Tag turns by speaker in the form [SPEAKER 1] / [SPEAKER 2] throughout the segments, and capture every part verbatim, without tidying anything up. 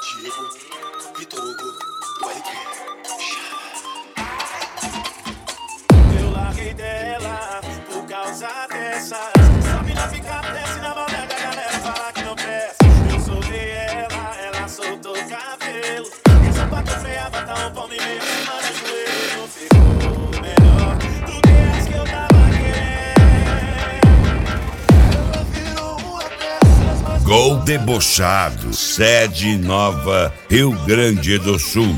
[SPEAKER 1] Diego, Vitor Hugo, do R P.
[SPEAKER 2] Eu larguei dela por causa dessas. Sabe não ficar desce na maldade, a galera fala que não presta. Eu soltei ela, ela soltou o cabelo. Essa placa freava, tá um palmo e meio acima do joelho. Ficou melhor do que as que eu tava querendo. Ela virou uma dessas, mas
[SPEAKER 3] Gol Debochado, sede nova, Rio Grande do Sul.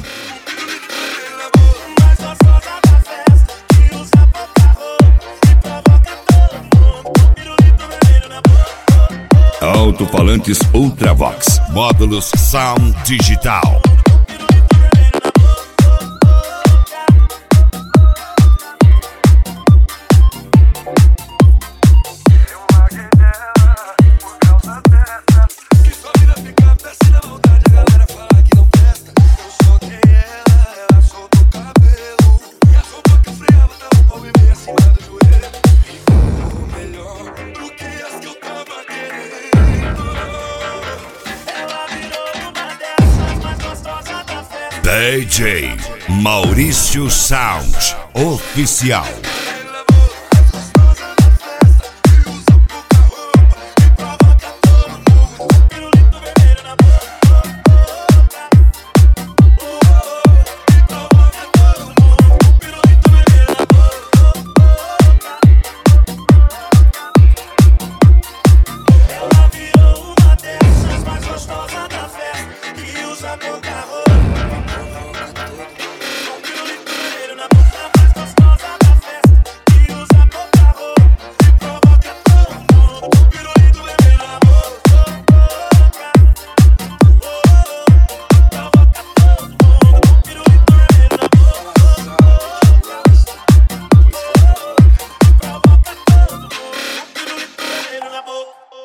[SPEAKER 3] Alto-falantes Ultravox, módulos Sound Digital. D J Maurício Sound Oficial.